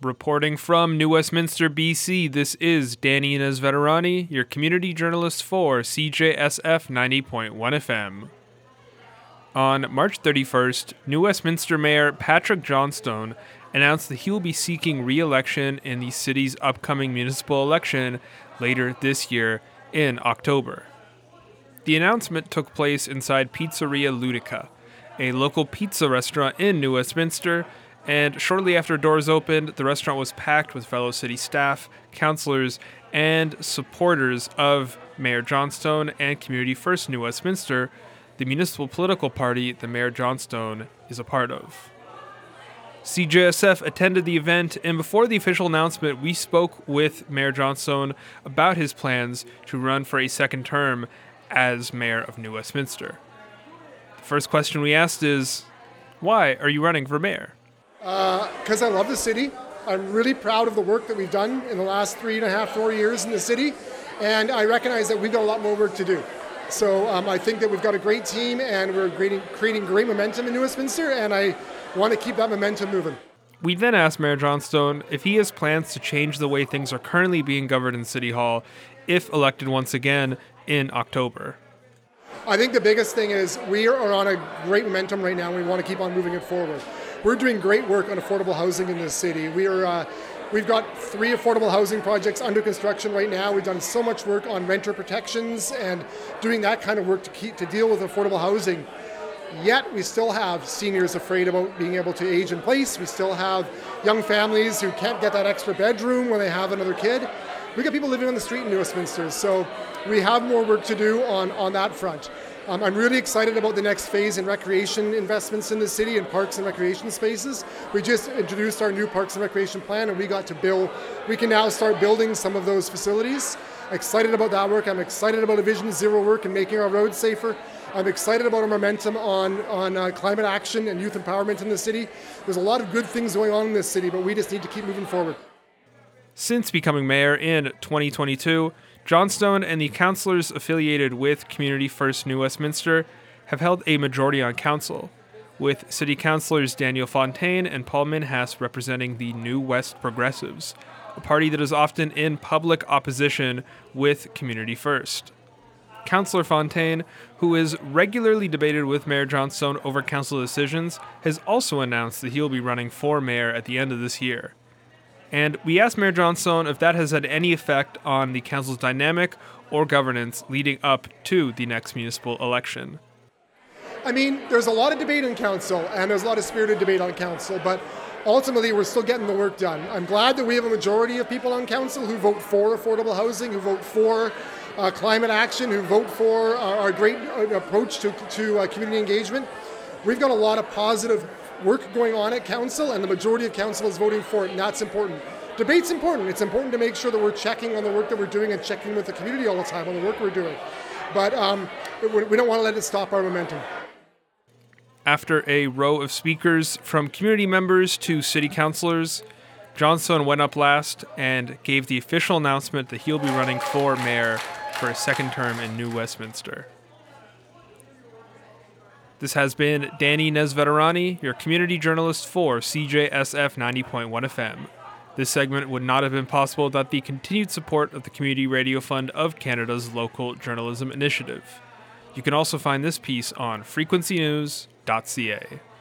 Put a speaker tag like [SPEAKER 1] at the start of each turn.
[SPEAKER 1] Reporting from New Westminster, BC, this is Danny Nesveterani, your community journalist for CJSF 90.1 FM. On March 31st, New Westminster Mayor Patrick Johnstone announced that he will be seeking re-election in the city's upcoming municipal election later this year in October. The announcement took place inside Pizzeria Ludica, a local pizza restaurant in New Westminster, and shortly after doors opened, the restaurant was packed with fellow city staff, councillors, and supporters of Mayor Johnstone and Community First New Westminster, the municipal political party that Mayor Johnstone is a part of. CJSF attended the event, and before the official announcement, we spoke with Mayor Johnstone about his plans to run for a second term as Mayor of New Westminster. The first question we asked is, why are you running for mayor?
[SPEAKER 2] Because I love the city. I'm really proud of the work that we've done in the last 3.5, 4 years in the city, and I recognize that we've got a lot more work to do. So I think that we've got a great team, and we're creating great momentum in New Westminster, and I want to keep that momentum moving.
[SPEAKER 1] We then asked Mayor Johnstone if he has plans to change the way things are currently being governed in City Hall if elected once again in October.
[SPEAKER 2] I think the biggest thing is we are on a great momentum right now, and we want to keep on moving it forward. We're doing great work on affordable housing in this city. We've got 3 affordable housing projects under construction right now. We've done so much work on renter protections and doing that kind of work to deal with affordable housing. Yet we still have seniors afraid about being able to age in place. We still have young families who can't get that extra bedroom when they have another kid. We got people living on the street in New Westminster, so we have more work to do on that front. I'm really excited about the next phase in recreation investments in the city and parks and recreation spaces. We just introduced our new parks and recreation plan, and we can now start building some of those facilities. Excited about that work. I'm excited about a Vision Zero work and making our roads safer. I'm excited about our momentum on climate action and youth empowerment in the city. There's a lot of good things going on in this city, but we just need to keep moving forward.
[SPEAKER 1] Since becoming mayor in 2022, Johnstone and the councillors affiliated with Community First New Westminster have held a majority on council, with city councillors Daniel Fontaine and Paul Minhas representing the New West Progressives, a party that is often in public opposition with Community First. Councillor Fontaine, who is regularly debated with Mayor Johnstone over council decisions, has also announced that he will be running for mayor at the end of this year. And we asked Mayor Johnstone if that has had any effect on the council's dynamic or governance leading up to the next municipal election.
[SPEAKER 2] I mean, there's a lot of debate on council, and there's a lot of spirited debate on council, but ultimately we're still getting the work done. I'm glad that we have a majority of people on council who vote for affordable housing, who vote for climate action, who vote for our great approach to community engagement. We've got a lot of positive work going on at council, and the majority of council is voting for it, and that's important. Debate's important. It's important to make sure that we're checking on the work that we're doing and checking with the community all the time on the work we're doing. But we don't want to let it stop our momentum.
[SPEAKER 1] After a row of speakers from community members to city councilors, Johnstone went up last and gave the official announcement that he'll be running for mayor for a second term in New Westminster. This has been Danny Nesveterani, your community journalist for CJSF 90.1 FM. This segment would not have been possible without the continued support of the Community Radio Fund of Canada's Local Journalism Initiative. You can also find this piece on frequencynews.ca.